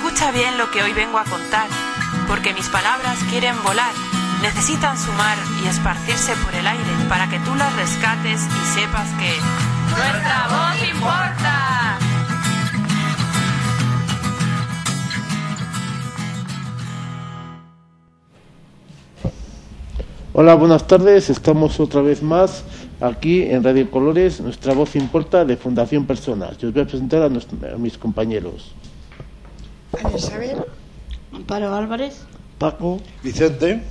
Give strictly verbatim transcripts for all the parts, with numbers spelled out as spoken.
Escucha bien lo que hoy vengo a contar, porque mis palabras quieren volar, necesitan sumar y esparcirse por el aire para que tú las rescates y sepas que nuestra voz importa. Hola, buenas tardes. Estamos otra vez más aquí en Radio Colores, Nuestra Voz Importa, de Fundación Personas. Yo os voy a presentar a, nuestro, a mis compañeros. Ana Isabel, Amparo Álvarez, Paco, Vicente,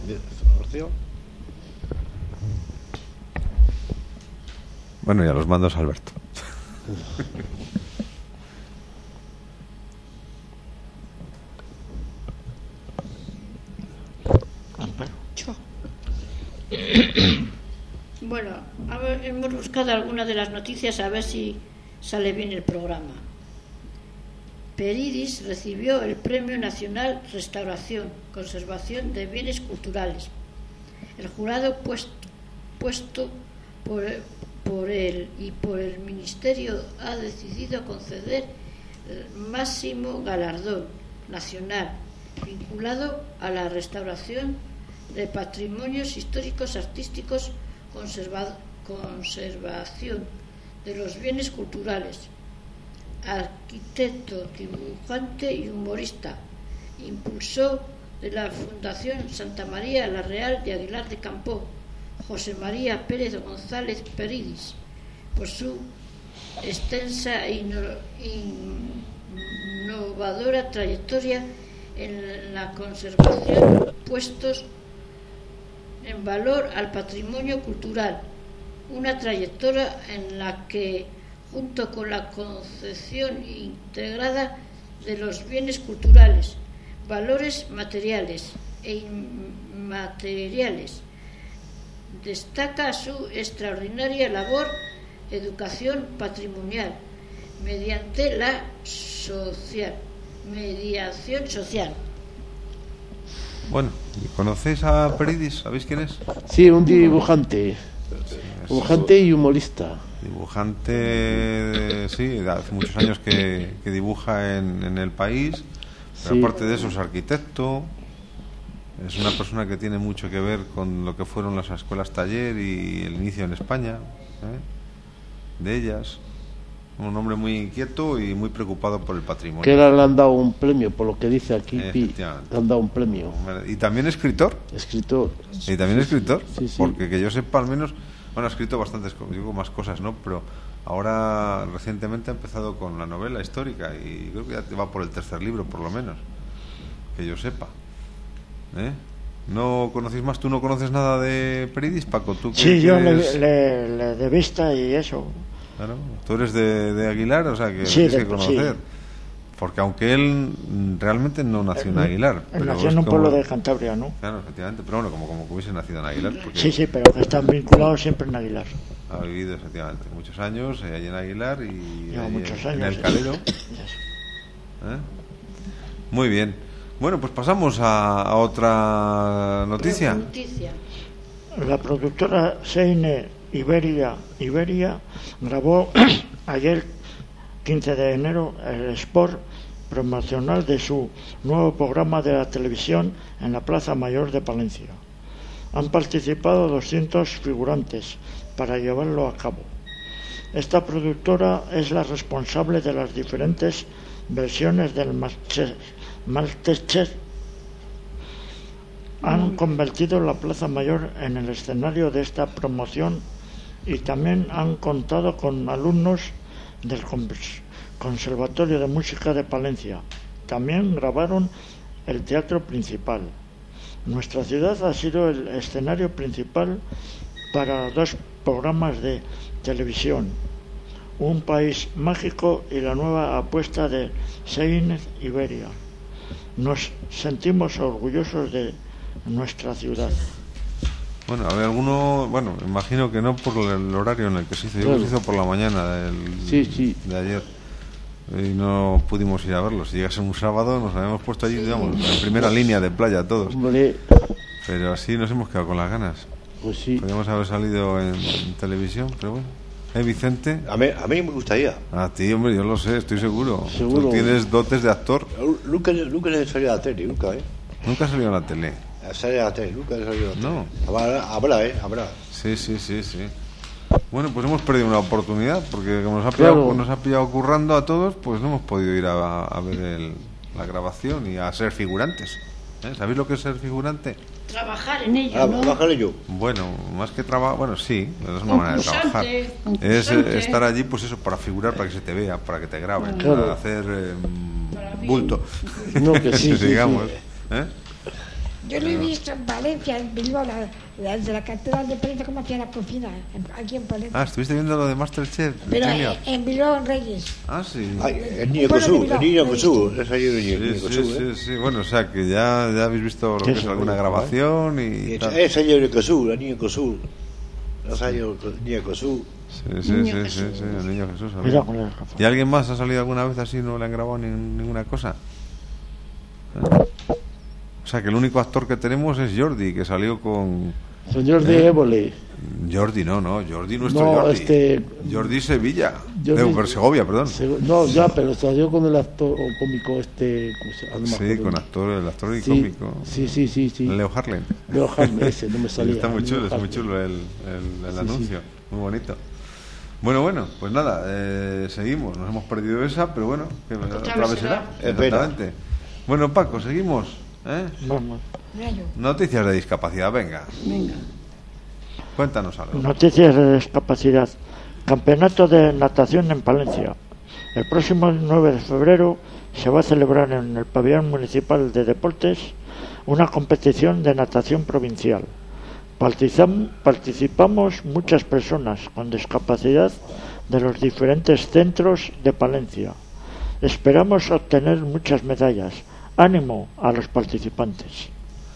bueno, y a los mandos Alberto. yo. Bueno, a ver, hemos buscado algunas de las noticias a ver si sale bien el programa. Peridis recibió el Premio Nacional Restauración, Conservación de Bienes Culturales. El jurado puesto, puesto por, por él y por el Ministerio ha decidido conceder el máximo galardón nacional vinculado a la restauración de patrimonios históricos, artísticos, conserva, conservación de los bienes culturales. Arquitecto, dibujante y humorista, impulsor de la Fundación Santa María la Real de Aguilar de Campoo, José María Pérez González Peridis, por su extensa e innovadora trayectoria en la conservación, puestos en valor al patrimonio cultural, una trayectoria en la que, junto con la concepción integrada de los bienes culturales, valores materiales e inmateriales, destaca su extraordinaria labor educación patrimonial mediante la social, mediación social. Bueno, ¿conocéis a Peridis? ¿Sabéis quién es? Sí, un dibujante, dibujante y humorista. Dibujante, sí, hace muchos años que, que dibuja en, en el país, pero Sí. aparte de eso es arquitecto, es una persona que tiene mucho que ver con lo que fueron las escuelas taller y el inicio en España, ¿eh? de ellas. Un hombre muy inquieto y muy preocupado por el patrimonio. Que ahora le han dado un premio, por lo que dice aquí, Pi, Efectivamente. le han dado un premio. Y también escritor. Escritor. Y también escritor, Sí, sí. porque que yo sepa al menos, bueno, ha escrito bastantes, digo más cosas, ¿no? Pero ahora recientemente ha empezado con la novela histórica y creo que ya va por el tercer libro, por lo menos, que yo sepa. ¿Eh? ¿No conocéis más? ¿Tú no conoces nada de Peridis, Paco? ¿Tú sí, yo le, eres... le, le de vista y eso. Claro, tú eres de, de Aguilar, o sea que Sí, tienes de- que conocer. sí. Porque aunque él mm, realmente no nació en Él- Aguilar. él pero nació es en un como- pueblo de Cantabria, ¿no? Claro, efectivamente, pero bueno, como, como que hubiese nacido en Aguilar. Porque Sí, sí, pero que están vinculados siempre en Aguilar. ha vivido efectivamente muchos años eh, allí en Aguilar y Lleva allí muchos en, en años. el Calero. ¿Eh? Muy bien. Bueno, pues pasamos a, a otra noticia. Noticia. La productora Seine Iberia, Iberia grabó ayer, quince de enero, el spot promocional de su nuevo programa de la televisión en la Plaza Mayor de Palencia. Han participado doscientos figurantes para llevarlo a cabo. Esta productora es la responsable de las diferentes versiones del Masterchef. Han convertido la Plaza Mayor en el escenario de esta promoción y también han contado con alumnos del Conservatorio de Música de Palencia. También grabaron el teatro principal. Nuestra ciudad ha sido el escenario principal para dos programas de televisión, Un País Mágico y la nueva apuesta de Seine Iberia. Nos sentimos orgullosos de nuestra ciudad. Bueno, a ver, alguno, bueno, imagino que no por el horario en el que se hizo. Yo creo que se hizo por la mañana del, Sí, sí. de ayer. Y no pudimos ir a verlo. Si llegase un sábado nos habíamos puesto allí, digamos, en primera línea de playa todos. Hombre, Pero así nos hemos quedado con las ganas. pues sí. Podríamos haber salido en, en televisión, pero bueno. ¿Eh, Vicente? A mí, a mí me gustaría. A ti, hombre, yo lo sé, estoy seguro. Seguro. Tú tienes dotes de actor. Nunca, nunca he salido a la tele, nunca, ¿eh? Nunca has salido en la tele. Salido a la tele, nunca he salido a la tele. No. Habrá, habrá, ¿eh? Habrá. Sí, sí, sí, sí. Bueno, pues hemos perdido una oportunidad, porque como nos ha Claro. pillado, nos ha pillado currando a todos, pues no hemos podido ir a, a ver el, la grabación y a ser figurantes. ¿Eh? ¿Sabéis lo que es ser figurante? Trabajar en ello, Ah, ¿no? bájale yo. Bueno, más que trabajo, bueno, sí, es una manera de trabajar. Concursante, Es concursante. eh, estar allí, pues eso, para figurar, para que se te vea, para que te graben, Claro. para hacer eh, Para mí. bulto. No, que sí, sí, digamos. sí. ¿Eh? Yo lo he visto en Valencia, en Bilbao, la, la, de la catedral de Palencia, cómo hacía la cocina, en- aquí en Palencia. Ah, ¿estuviste viendo lo de Masterchef? Pero Virginia? en, en Bilbao, en Reyes. Ah, sí. Ay, el niño Bueno, Cosú, mira, el niño lo he Cosú. Es ahí el niño, el Sí, niño sí, Cosú, sí, ¿eh? sí. Bueno, o sea, que ya, ya habéis visto lo que es Eso, alguna ¿eh? grabación y Y tal. Es el niño Cosú, el niño Cosú. Es ahí el niño Cosú. Sí, sí, Niño sí, Jesús. sí, sí, el niño Jesús. a ver. Mira con las gafas. ¿Y alguien más ha salido alguna vez así y no le han grabado ni- ninguna cosa? ¿Eh? O sea, que el único actor que tenemos es Jordi, que salió con... Señor de Évole. Jordi, no, no, Jordi nuestro No, Jordi. este- Jordi Sevilla. Jordi- De Segovia, perdón. Se- No, ya, pero salió con el actor o cómico este. ¿cómo se llama? No me Sí, acuerdo. con actor, el actor y Sí, cómico. Sí, sí, sí, sí. Leo Harlem. Leo Harlem, ese, no me salía. Está muy Leo chulo, está muy Harlem. chulo el, el- el Sí, anuncio, muy bonito. Bueno, bueno, pues nada, eh, seguimos. Nos hemos perdido esa, pero bueno, que otra vez vez será. será. Espera. Exactamente. Bueno, Paco, seguimos. ¿eh? Vamos. Mira yo. Noticias de discapacidad, venga, Venga. cuéntanos algo. Noticias de discapacidad. Campeonato de natación en Palencia. El próximo nueve de febrero se va a celebrar en el pabellón municipal de deportes una competición de natación provincial. Participam- Participamos muchas personas con discapacidad de los diferentes centros de Palencia. Esperamos obtener muchas medallas. Ánimo a los participantes.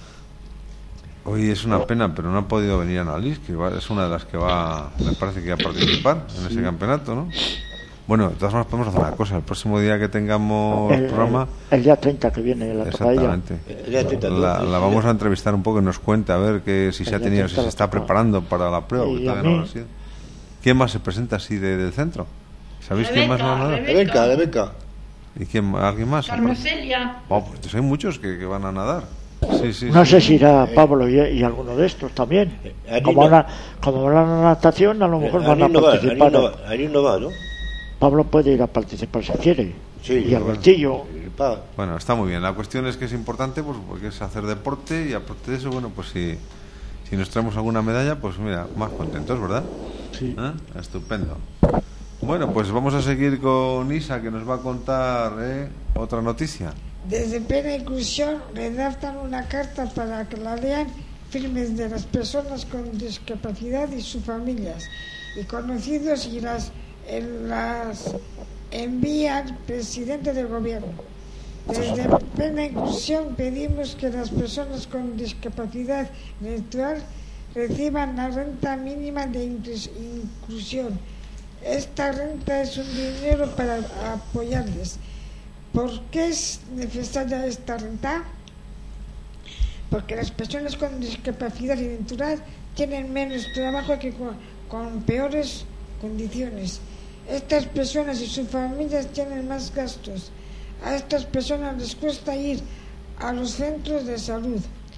Hoy es una pena, pero no ha podido venir Annalise, que va- es una de las que va, me parece que va a participar en ese campeonato, ¿no? Bueno, de todas formas podemos hacer una cosa, el próximo día que tengamos El, programa... el- el día treinta que viene la toca ella. Exactamente. El día treinta, La, ¿no? la vamos a entrevistar un poco y nos cuenta a ver que si se ha El día tenido, si treinta se la está toca. preparando para la prueba, Y que a todavía no mí- lo ha sido. ¿Quién más se presenta así de- del centro? ¿Sabéis quién más va a nadar? Rebeca, Rebeca. ¿Y quién, alguien más? Carmen Celia. Oh, pues hay muchos que, que van a nadar. Sí, sí, No sí. sé si irá Pablo y, y alguno de estos también. Eh, Como Anino- van, a, como van a la natación, a lo mejor van a Anín no va, participar. Anín no va, Anín no va, ¿no? Pablo puede ir a participar si quiere. Sí, y bueno. Albertillo. El pa- Bueno, está muy bien. La cuestión es que es importante pues porque es hacer deporte y aparte de eso, bueno, pues si, si nos traemos alguna medalla, pues mira, más contentos, ¿verdad? Sí. ¿Eh? Estupendo. Bueno, pues vamos a seguir con Isa, que nos va a contar ¿eh? otra noticia. Desde Plena Inclusión redactan una carta para que la lean firmes de las personas con discapacidad y sus familias y conocidos y las, en las envía al presidente del gobierno. Desde Plena Inclusión pedimos que las personas con discapacidad intelectual reciban la renta mínima de inclus- inclusión. Esta renta es un dinero para apoyarles. ¿Por qué es necesaria esta renta? Porque las personas con discapacidad intelectual tienen menos trabajo que con, con peores condiciones. Estas personas y sus familias tienen más gastos. A estas personas les cuesta ir a los centros de salud.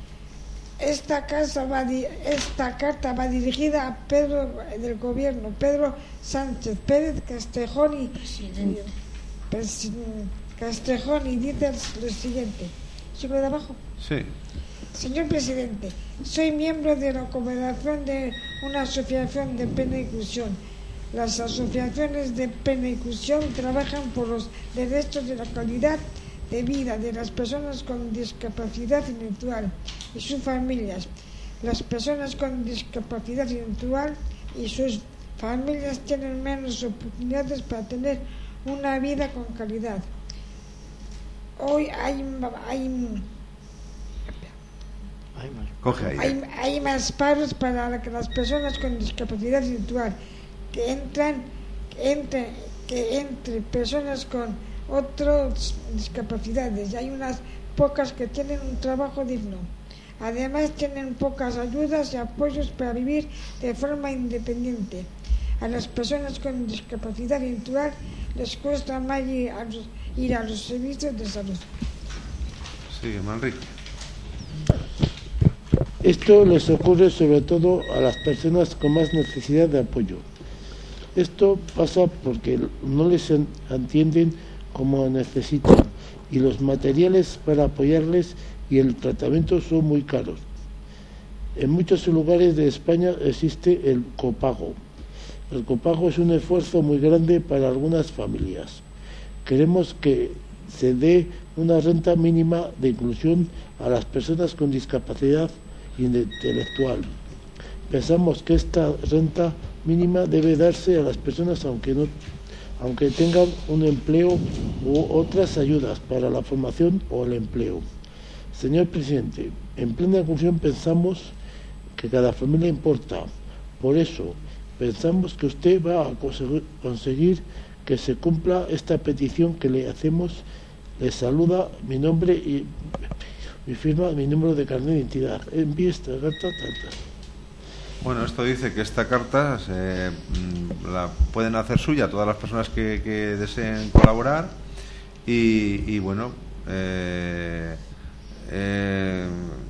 Esta, casa va di- esta carta va dirigida a Pedro del Gobierno, Pedro Sánchez Pérez Castejón y Presidente. Presi- Castejón y dice lo siguiente. ¿Sigo de abajo? Sí. Señor presidente, soy miembro de la cooperación de una asociación de plena inclusión. Las asociaciones de plena inclusión trabajan por los derechos de la calidad de vida de las personas con discapacidad intelectual y sus familias. Las personas con discapacidad intelectual y sus familias tienen menos oportunidades para tener una vida con calidad. Hoy hay, hay Ay, madre. Coge ahí. Hay, hay más paros para que las personas con discapacidad intelectual que entran que entre, que entre personas con otras discapacidades. Hay unas pocas que tienen un trabajo digno. Además tienen pocas ayudas y apoyos para vivir de forma independiente. A las personas con discapacidad intelectual les cuesta más ir a los, ir a los servicios de salud. Sí, Manrique. Esto les ocurre sobre todo a las personas con más necesidad de apoyo. Esto pasa porque no les atienden como necesitan y los materiales para apoyarles y el tratamiento son muy caros. En muchos lugares de España existe el copago. El copago es un esfuerzo muy grande para algunas familias. Queremos que se dé una renta mínima de inclusión a las personas con discapacidad intelectual. Pensamos que esta renta mínima debe darse a las personas aunque no, aunque tengan un empleo u otras ayudas para la formación o el empleo. Señor presidente, en plena inclusión pensamos que cada familia importa. Por eso pensamos que usted va a conseguir, conseguir que se cumpla esta petición que le hacemos. Le saluda mi nombre y mi firma, mi número de carnet de identidad. Envíe esta carta. Tanta. Bueno, esto dice que esta carta se, la pueden hacer suya todas las personas que, que deseen colaborar y, y bueno, eh, eh,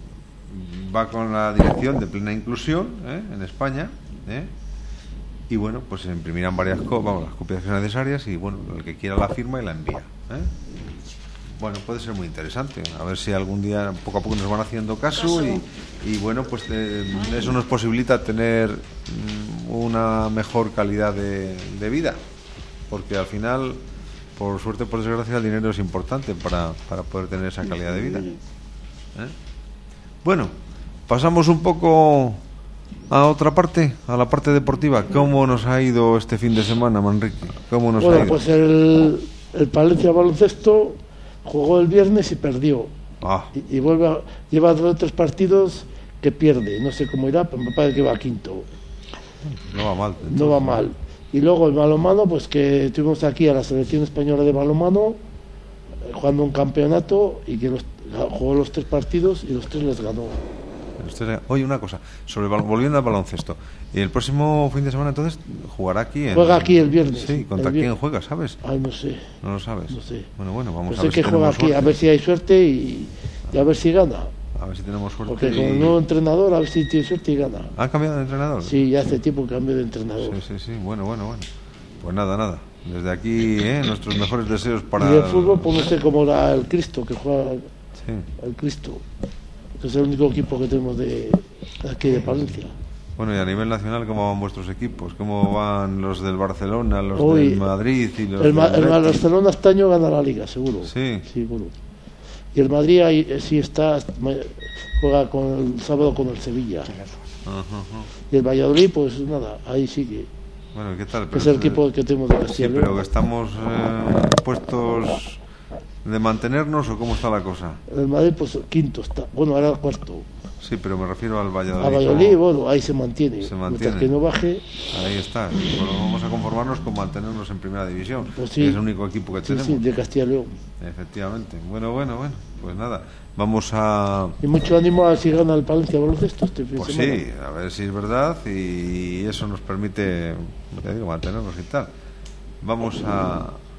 va con la dirección de Plena Inclusión ¿eh? en España ¿eh? y bueno, pues se imprimirán varias co vamos, las copias necesarias y bueno, el que quiera la firma y la envía ¿eh? Bueno, puede ser muy interesante. A ver si algún día poco a poco nos van haciendo caso y, y bueno, pues eh, eso nos posibilita tener mm, una mejor calidad de, de vida. Porque al final, por suerte, por desgracia, el dinero es importante para, para poder tener esa calidad de vida. ¿Eh? Bueno, pasamos un poco a otra parte, a la parte deportiva. ¿Cómo nos ha ido este fin de semana, Manrique? ¿Cómo nos bueno, ha ido? Pues el, el Palencia Baloncesto jugó el viernes y perdió. Ah. Y, y vuelve a, lleva dos o tres partidos que pierde. No sé cómo irá, pero me parece que va quinto. No va mal. Entonces. No va mal. Y luego el balonmano, pues que tuvimos aquí a la selección española de balonmano eh, jugando un campeonato y que los, jugó los tres partidos y los tres les ganó. Oye, una cosa, sobre volviendo al baloncesto, el próximo fin de semana entonces jugará aquí en... Juega aquí el viernes. Sí, ¿contra el quién viernes. juega, sabes? Ay, no sé. No lo sabes. No sé. Bueno, bueno, vamos pues a ver sé si que juega tenemos aquí, suerte. a ver si hay suerte y, y a ver si gana. A ver si tenemos suerte. Porque y... con el nuevo entrenador, a ver si tiene suerte y gana. ¿Ha cambiado de entrenador? Sí, ya hace tiempo que cambió de entrenador. Sí, sí, sí, bueno, bueno, bueno. Pues nada, nada. Desde aquí, ¿eh? nuestros mejores deseos para... Y el fútbol, pues no sé cómo era el Cristo, que juega sí. el Cristo. Que es el único equipo que tenemos de aquí de Palencia. Bueno, y a nivel nacional, ¿cómo van vuestros equipos? ¿Cómo van los del Barcelona, los Hoy, del Madrid y los el, del el Betis? Barcelona este año gana la Liga, seguro. Sí. Seguro. Y el Madrid ahí, eh, sí está, juega con el sábado con el Sevilla. Ajá, ajá. Y el Valladolid, pues nada, ahí sigue. Bueno, ¿qué tal? Que es el equipo que tenemos de Sí, Castilla y pero León. que estamos eh, puestos de mantenernos o cómo está la cosa. El Madrid, pues quinto está. Bueno, ahora cuarto. Sí, pero me refiero al Valladolid. A Valladolid, bueno, ahí se mantiene. Se Mientras mantiene. que no baje. Ahí está. Bueno, vamos a conformarnos con mantenernos en primera división. Pues sí. Que es el único equipo que Sí, tenemos. sí, de Castilla y León. Efectivamente. Bueno, bueno, bueno. Pues nada. Vamos a... Y mucho ánimo a ver si gana el Palencia baloncesto este fin de Pues semana. sí, a ver si es verdad y eso nos permite, ya digo, mantenernos y tal. Vamos a...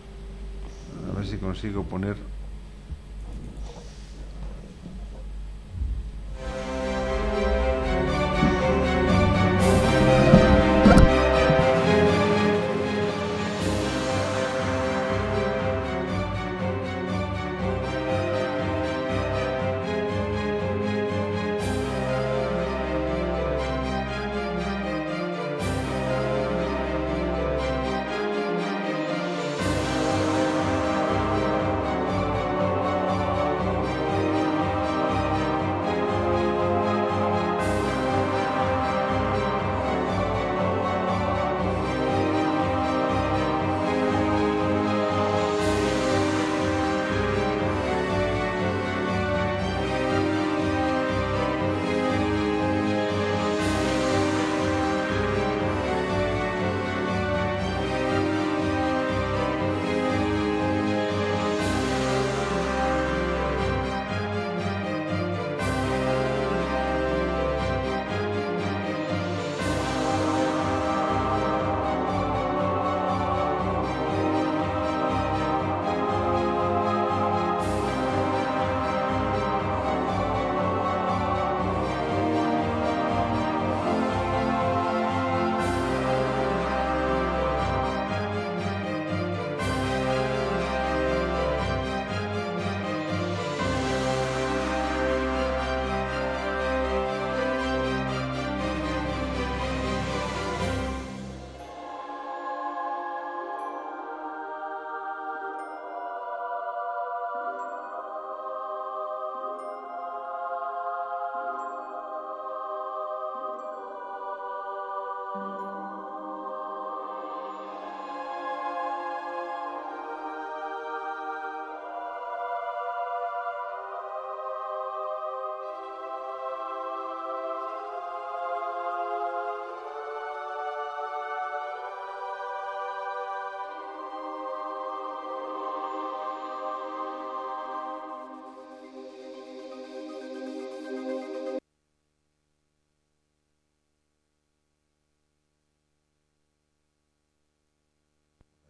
A ver si consigo poner...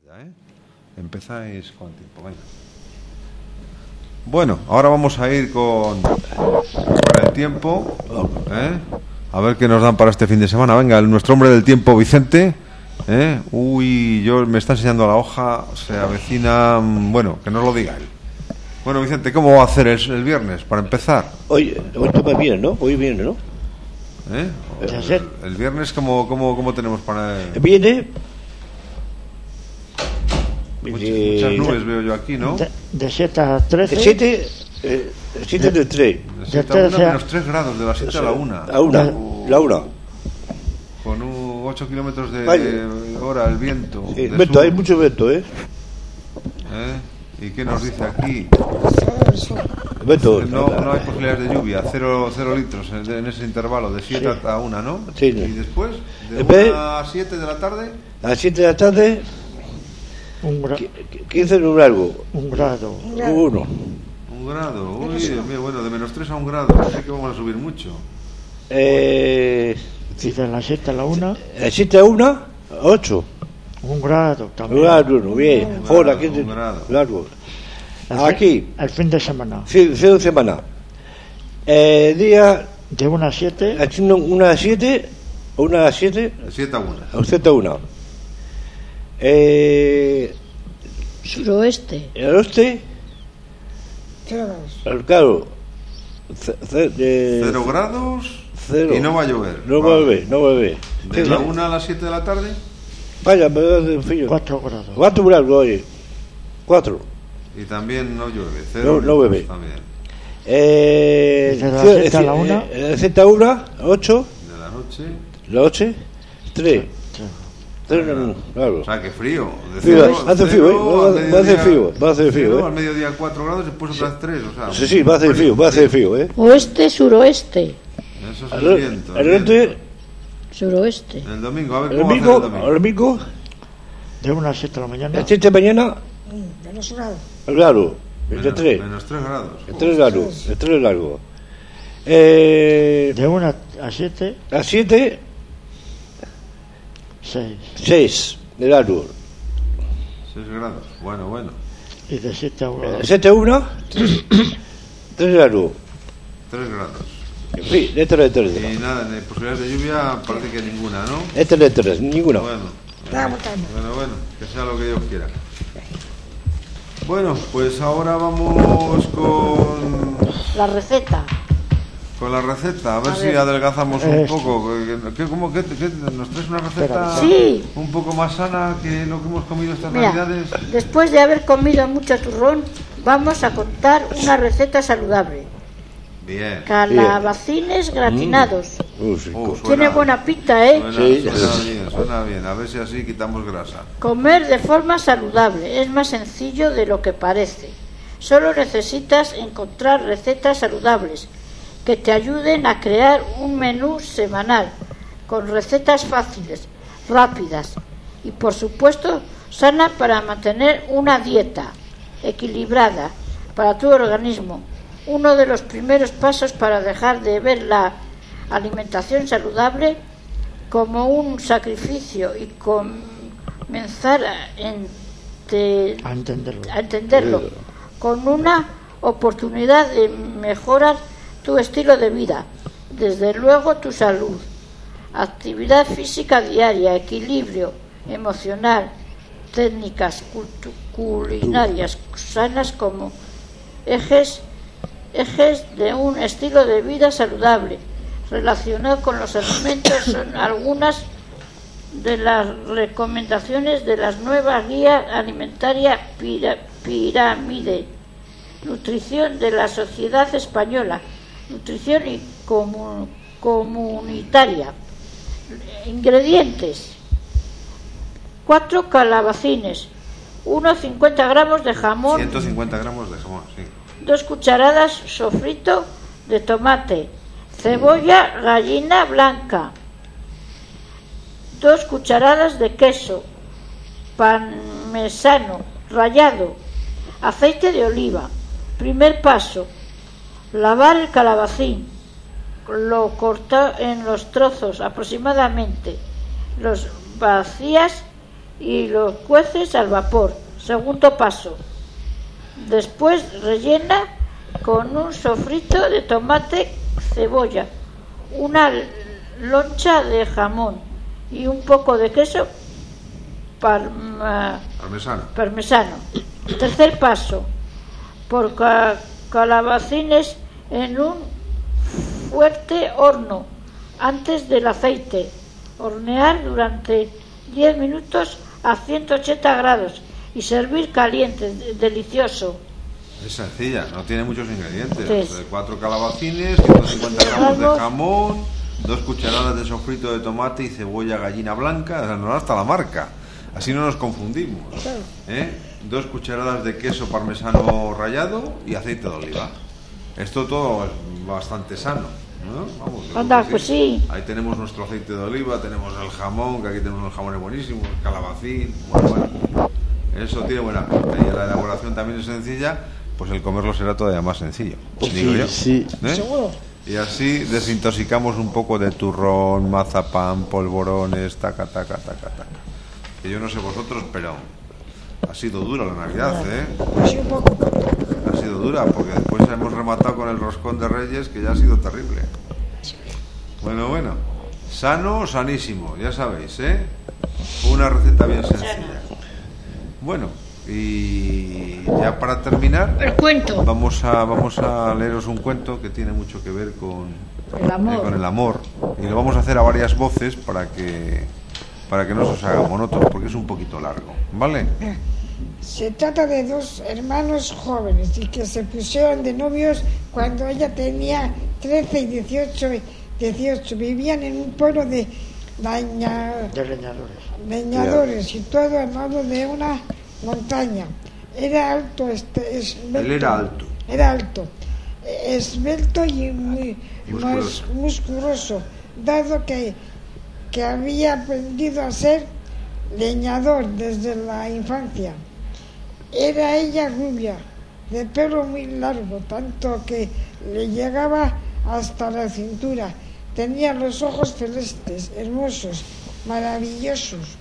Ya, ¿eh? Empezáis con tiempo, venga. Bueno, ahora vamos a ir con, con el tiempo, ¿eh? A ver qué nos dan para este fin de semana. Venga, el, nuestro hombre del tiempo, Vicente. ¿Eh? Uy, yo me está enseñando la hoja, se avecina, bueno, que nos lo diga él. Bueno, Vicente, ¿cómo va a hacer el, el viernes, para empezar? Hoy, hoy toma bien, ¿no? Hoy viene, ¿no? ¿Eh? El, el viernes, ¿cómo, cómo, cómo tenemos para...? Viene... Muchas, de, muchas nubes veo yo aquí, ¿no? De siete a trece. De siete, eh, siete de tres. De siete a una, menos tres grados, de las siete a la una. A una, la una. Con un ocho kilómetros de, Vaya. de hora el viento. Sí, de viento, sur. hay mucho viento, ¿eh? ¿Eh? ¿Y qué nos dice aquí? Viento. No, no hay posibilidades de lluvia, cero, cero litros en, en ese intervalo, de siete Sí. a una, ¿no? Sí. Y después, de Después- una a siete de la tarde, A las siete de la tarde, Un, gra- quince en un largo. un grado. Uno. un grado. Uy, Dios mío, bueno, de menos tres a un grado, así que vamos a subir mucho. Eh, Y de las siete a la una, a las siete a una, ocho. un grado Un también. grado, uno, bien. Un Joder, grado, aquí, un grado. largo. El fin- Aquí, El fin de semana. fin fin de semana. Eh, día, De una a siete, haciendo una a siete, una a siete, De siete a una. a siete a una. Eh, Suroeste. el oeste, Cero grados. el claro, ce- ce- de- Cero grados cero. y no va a llover. No Vale. vuelve, no vuelve. De Sí, la sí. una a las siete de la tarde, Vaya, me da de frío. cuatro grados. Cuatro grados, oye. Cuatro. y también no llueve. No- Cero no litros llueve. También. Eh, Desde las cie- siete a la cie- una. eh, siete a una, ocho, De la noche. la ocho, tres. Sí. Tres, no, no, claro. O sea, que frío. De Frío, cero- hace cero frío, ¿eh? al Va- va a hacer mediodía- frío, va a hacer frío, cero ¿eh? al mediodía cuatro grados y después otras tres. O sea, Sí, sí, va a hacer frío, va a hacer frío, ¿eh? Oeste, suroeste. Eso es el El, viento. el el norte, viento. Suroeste. El domingo, a ver el cómo va a hacer domingo, el domingo. el domingo, De una a siete de la a mañana, las siete de mañana, Menos grados. el largo, el de Menos, tres, menos tres grados. el tres largo, el tres largo. Eh, de una a siete, a siete, seis. seis, de largo. seis grados. Bueno, bueno. Y de siete a una, siete a una, tres largo. tres grados. Sí, de tres, de tres. Y nada, de posibilidades de lluvia parece que ninguna, ¿no? Este de tres, ninguna. Bueno, Está botando. bueno, bueno, que sea lo que Dios quiera. Bueno, pues ahora vamos con, La receta. con la receta, a ver A si ver. adelgazamos un Eso. poco. ¿Qué, qué- cómo, qué- qué- ¿Nos traes una receta Sí. un poco más sana que lo que hemos comido estas Mira, navidades? después de haber comido mucho turrón, vamos a contar una receta saludable. Bien. Calabacines gratinados. Uh, sí. Oh, suena- Tiene buena pinta, ¿eh? Suena, Sí. suena bien, suena bien. A ver si así quitamos grasa. Comer de forma saludable es más sencillo de lo que parece. Solo necesitas encontrar recetas saludables que te ayuden a crear un menú semanal con recetas fáciles, rápidas y por supuesto sana para mantener una dieta equilibrada para tu organismo. Uno de los primeros pasos para dejar de ver la alimentación saludable como un sacrificio y comenzar a, ente- a entenderlo. a entenderlo con una oportunidad de mejorar tu estilo de vida, desde luego tu salud, actividad física diaria, equilibrio emocional, técnicas cultu- culinarias sanas como ejes ejes de un estilo de vida saludable relacionado con los alimentos son algunas de las recomendaciones de las nuevas guías alimentaria pira- pirámide nutrición de la Sociedad Española, nutrición y comu- comunitaria. Ingredientes: cuatro calabacines, unos cincuenta gramos de jamón, ciento cincuenta gramos de jamón, sí. dos cucharadas sofrito de tomate, cebolla gallina blanca, dos cucharadas de queso parmesano rallado, aceite de oliva. Primer paso: lavar el calabacín, lo corta en los trozos aproximadamente, los vacías y los cueces al vapor. Segundo paso. Después rellena con un sofrito de tomate, cebolla, una loncha de jamón y un poco de queso parma, Parmesano. parmesano. Tercer paso. Por ca- calabacines en un fuerte horno antes del aceite. Hornear durante diez minutos a ciento ochenta grados y servir caliente, delicioso. Es sencilla, no tiene muchos ingredientes. Sí. Cuatro calabacines, ciento cincuenta gramos de jamón, dos cucharadas de sofrito de tomate y cebolla gallina blanca, o sea, nos da hasta la marca. Así no nos confundimos. ¿Eh? Dos cucharadas de queso parmesano rallado y aceite de oliva. Esto todo es bastante sano, ¿no? Vamos, yo Anda, creo que pues sí. Ahí tenemos nuestro aceite de oliva, tenemos el jamón, que aquí tenemos unos jamones buenísimos, el calabacín, bueno, bueno. Eso tiene buena pinta y la elaboración también es sencilla, pues el comerlo será todavía más sencillo, digo Sí, yo. sí. ¿Eh? Seguro. Y así desintoxicamos un poco de turrón, mazapán, polvorones, taca, taca, taca, taca. Que yo no sé vosotros, pero ha sido dura la Navidad, ¿eh? Sí, un poco. Ha sido dura, porque después hemos rematado con el roscón de Reyes, que ya ha sido terrible. Bueno, bueno. Sano, sanísimo, ya sabéis, ¿eh? Una receta bien sencilla. Bueno, y ya para terminar, El cuento. vamos a vamos a leeros un cuento que tiene mucho que ver con El amor. eh, con el amor, y lo vamos a hacer a varias voces para que para que no se os haga monótono, porque es un poquito largo, ¿vale? Se trata de dos hermanos jóvenes y que se pusieron de novios cuando ella tenía trece y dieciocho. dieciocho. Vivían en un pueblo de daña, de leñadores. leñadores situado al lado de una montaña. Era alto, este, esbelto. Él era alto. Era alto, esbelto y muy Musculoso. mus- musculoso, dado que, que había aprendido a ser leñador desde la infancia. Era ella rubia, de pelo muy largo, tanto que le llegaba hasta la cintura. Tenía los ojos celestes, hermosos, maravillosos.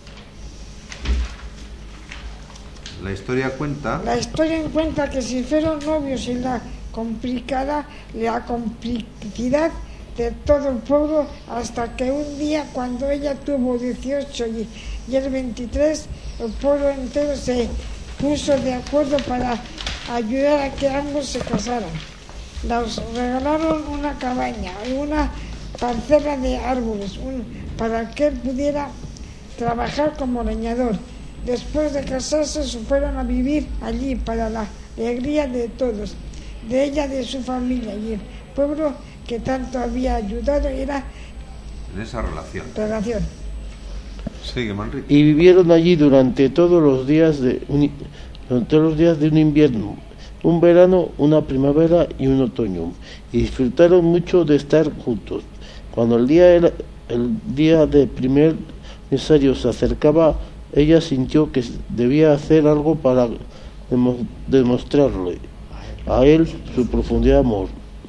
La historia cuenta La historia cuenta que se fueron novios y la complicada, la complicidad de todo el pueblo, hasta que un día, cuando ella tuvo dieciocho y, y él veintitrés, el pueblo entero se puso de acuerdo para ayudar a que ambos se casaran. Nos regalaron una cabaña y una parcela de árboles un, para que él pudiera trabajar como leñador. Después de casarse se fueron a vivir allí para la alegría de todos, de ella, de su familia, y el pueblo que tanto había ayudado era en esa relación. relación. Sigue, Manrique. Y vivieron allí durante todos los días de un, durante todos los días de un invierno, un verano, una primavera y un otoño, y disfrutaron mucho de estar juntos. Cuando el día era, el día de primer aniversario se acercaba, ella sintió que debía hacer algo para demo, demostrarle a él su profundidad amor.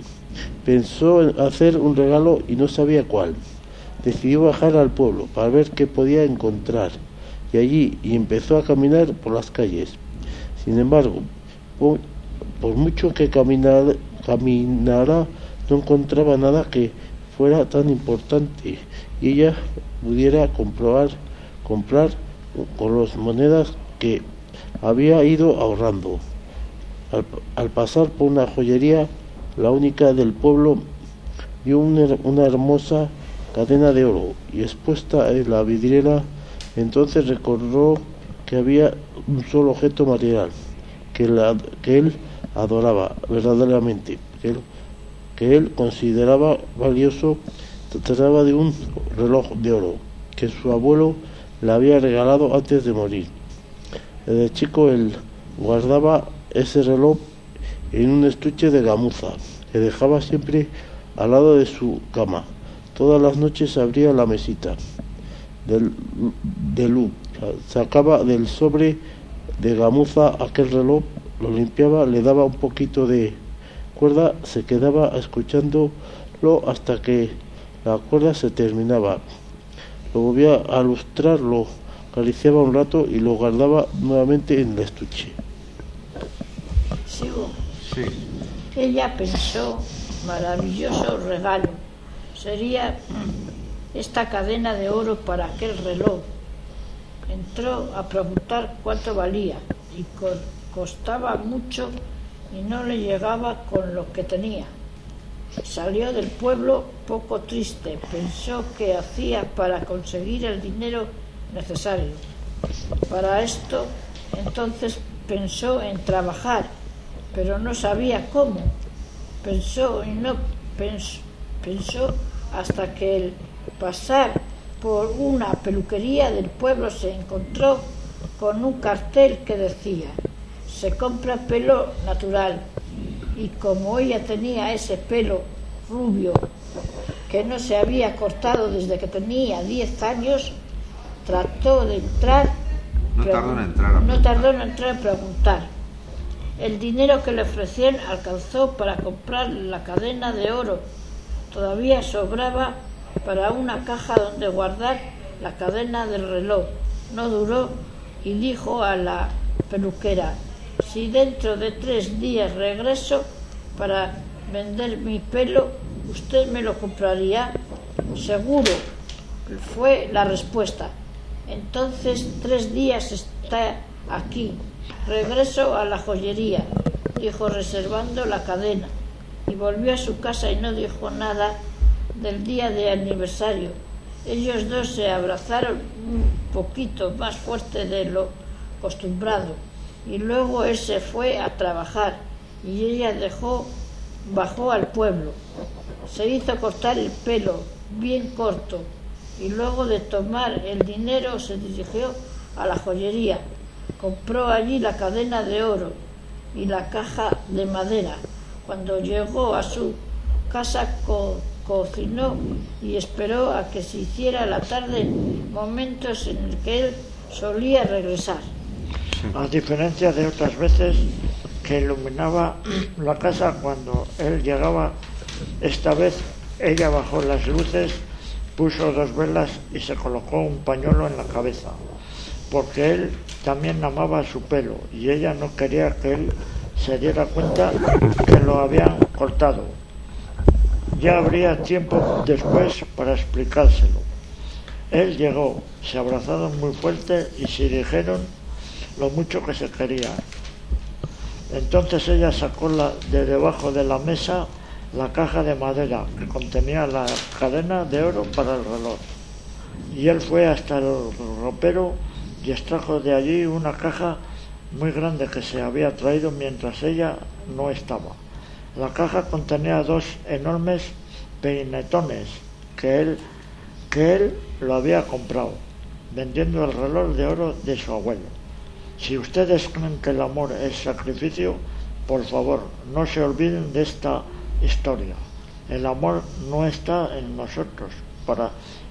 Pensó en hacer un regalo y no sabía cuál. Decidió bajar al pueblo para ver qué podía encontrar, y allí y empezó a caminar por las calles. Sin embargo, por, por mucho que caminara, caminara, no encontraba nada que fuera tan importante y ella pudiera comprobar, comprar con las monedas que había ido ahorrando. Al, al pasar por una joyería, la única del pueblo, vio una, una hermosa cadena de oro y expuesta en la vidriera. Entonces recordó que había un solo objeto material que, la, que él adoraba verdaderamente, que él, que él consideraba valioso. Se trataba de un reloj de oro que su abuelo le había regalado antes de morir. Desde chico él guardaba ese reloj en un estuche de gamuza que dejaba siempre al lado de su cama. Todas las noches abría la mesita de, de luz, sacaba del sobre de gamuza aquel reloj, lo limpiaba, le daba un poquito de cuerda, se quedaba escuchándolo hasta que la cuerda se terminaba. Lo volvía a lustrar, lo acariciaba un rato y lo guardaba nuevamente en el estuche. Sigo. Sí. Ella pensó, maravilloso regalo, sería esta cadena de oro para aquel reloj. Entró a preguntar cuánto valía y co- costaba mucho y no le llegaba con lo que tenía. Salió del pueblo poco triste, pensó qué hacía para conseguir el dinero necesario. Para esto, entonces pensó en trabajar, pero no sabía cómo. Pensó y no pensó, pensó hasta que al pasar por una peluquería del pueblo se encontró con un cartel que decía: se compra pelo natural. Y como ella tenía ese pelo rubio que no se había cortado desde que tenía diez años, trató de entrar. No tardó en entrar a No tardó en entrar a preguntar. El dinero que le ofrecían alcanzó para comprar la cadena de oro. Todavía sobraba para una caja donde guardar la cadena del reloj. No duró y dijo a la peluquera: si dentro de tres días regreso para vender mi pelo, ¿usted me lo compraría? Seguro, fue la respuesta. Entonces, tres días está aquí. Regreso a la joyería, dijo, reservando la cadena, y volvió a su casa y no dijo nada del día de aniversario. Ellos dos se abrazaron un poquito más fuerte de lo acostumbrado, y luego él se fue a trabajar y ella dejó, bajó al pueblo. Se hizo cortar el pelo bien corto y luego de tomar el dinero se dirigió a la joyería. Compró allí la cadena de oro y la caja de madera. Cuando llegó a su casa co- cocinó y esperó a que se hiciera la tarde, momentos en el que él solía regresar. A diferencia de otras veces que iluminaba la casa cuando él llegaba, esta vez ella bajó las luces, puso dos velas y se colocó un pañuelo en la cabeza, porque él también amaba su pelo y ella no quería que él se diera cuenta que lo habían cortado. Ya habría tiempo después para explicárselo. Él llegó, se abrazaron muy fuerte y se dijeron lo mucho que se querían. Entonces ella sacó la, de debajo de la mesa la caja de madera que contenía la cadena de oro para el reloj. Y él fue hasta el ropero y extrajo de allí una caja muy grande que se había traído mientras ella no estaba. La caja contenía dos enormes peinetones que él, que él lo había comprado, vendiendo el reloj de oro de su abuelo. Si ustedes creen que el amor es sacrificio, por favor, no se olviden de esta historia. El amor no está en nosotros para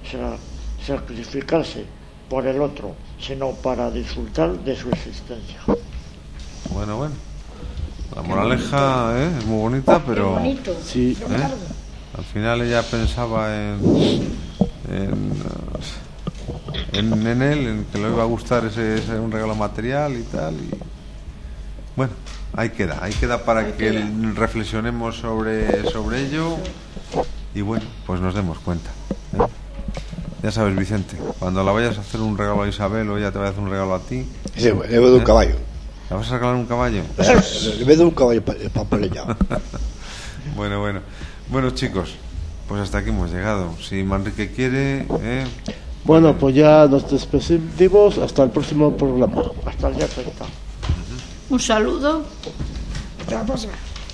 sacrificarse por el otro, sino para disfrutar de su existencia. Bueno, bueno. La moraleja ¿eh? es muy bonita, pero Sí. ¿eh? al final ella pensaba en en, en en él, en que le iba a gustar ese, ese un regalo material y tal. Y bueno, ahí queda, ahí queda para ahí que queda. reflexionemos sobre sobre ello y bueno, pues nos demos cuenta. ¿eh? Ya sabes, Vicente, cuando la vayas a hacer un regalo a Isabel o ella te vaya a hacer un regalo a ti, sí, le voy a dar un ¿eh? caballo. ¿La vas a regalar un caballo? Le voy a dar un caballo papelillado. Bueno, bueno. Bueno, chicos, pues hasta aquí hemos llegado. Si Manrique quiere... ¿eh? Bueno, pues ya nos despedimos. Hasta el próximo programa. Hasta el día treinta. Un saludo. Hasta la próxima.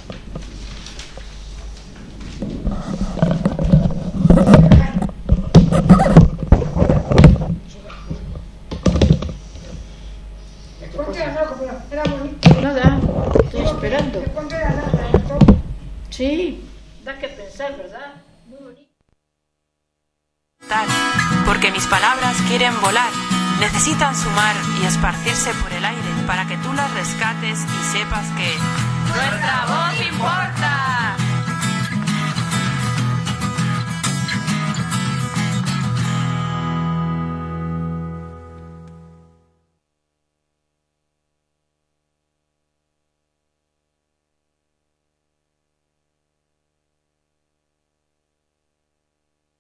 Nada, estoy esperando. Sí, da que pensar, ¿verdad? Muy bonito. Porque mis palabras quieren volar, necesitan sumar y esparcirse por el aire para que tú las rescates y sepas que nuestra voz importa.